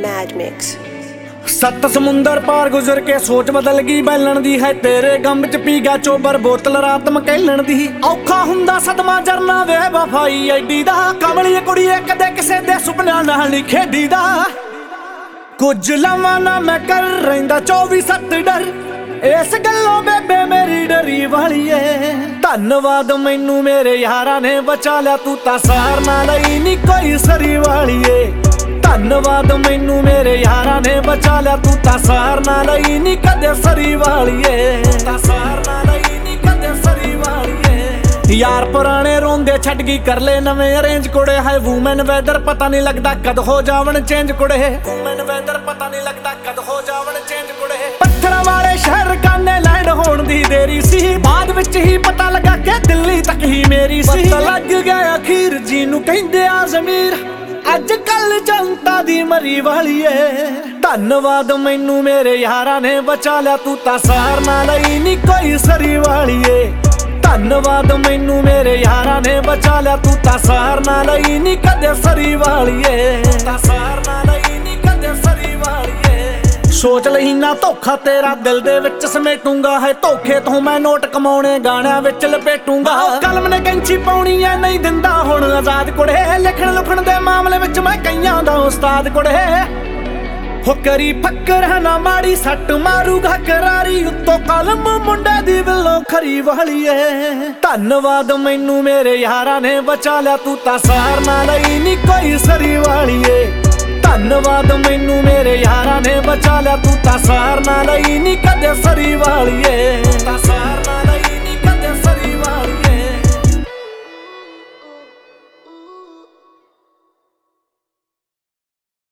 Mad Mix। सत्त समुंदर पार गुजर के सोच बदल गई बैलन दी है तेरे गम च पी गया चोबर बोतल रात मकैलन दी औखा हुंदा सदमा जरना वे वफाई एडी दा कमली कुड़िए कदे किसे दे सुपना नाल नहीं खेडी दा कुछ लवां ना मैं कर रहिंदा 24/7 डर इस गल्लों बेबे मेरी डरी वाली है धन्नवाद मैनू मेरे यारा ने बचा लिया तू तां सार ना लई नी कोई सरी वाली है धन्नवाद मैनू मेरे यारा ने बचा लिया तू तां सार ना लई नी कदे सरी वालीए तां सार ना लई नी कदे सरी वालीए यार पुराने रोंदे छड़ गई कर ले नवे अरेंज कुड़े है वूमेन वेदर पता नहीं लगदा कद हो जावन चेंज कुड़े वूमेन वेदर पता नहीं लगदा कद हो जावन चेंज कुड़े पत्थर वाले शहर काने लैंड होण दी देरी सी बाद विच ही पता लगा के दिल्ली तक ही मेरी सी पता लग गया अखीर जी नू कहंदे आ ज़मीर अज कल जनता दी मरी वाली है धन्नवाद मैनू मेरे यारा ने बचा लिया तू तां सार ना लई नी कोई सरी वाली है धन्नवाद मैनू मेरे यारा ने बचा लिया तू तां सार ना लई नी कदे सरी वाली है तां सार ना लई नी कदे सरी वाली है सोच लही ना धोखा तेरा दिल दे विच समेटूंगा है धोखे तो मैं नोट कमाने गाणियां विच लपेटूंगा कलम ने कैंची पाउणी है नहीं दिंदा हुण आजाद कुड़े लिखण लुखण दे मामले विच मैं कईयां दा उस्ताद कुड़े हो करी फक्कर है ना माड़ी सट मारूगा करारी उत्तों कलम मुंडे दी विलो खरी वाली है धन्नवाद मैनू मेरे यारा ने बचा लिया तू तां सार ना लई नी कोई सरी वाली है धन्नवाद मैनू मेरे यारा ने बचा लिया तू तां सार ना लई नी कदे सरी वाली है।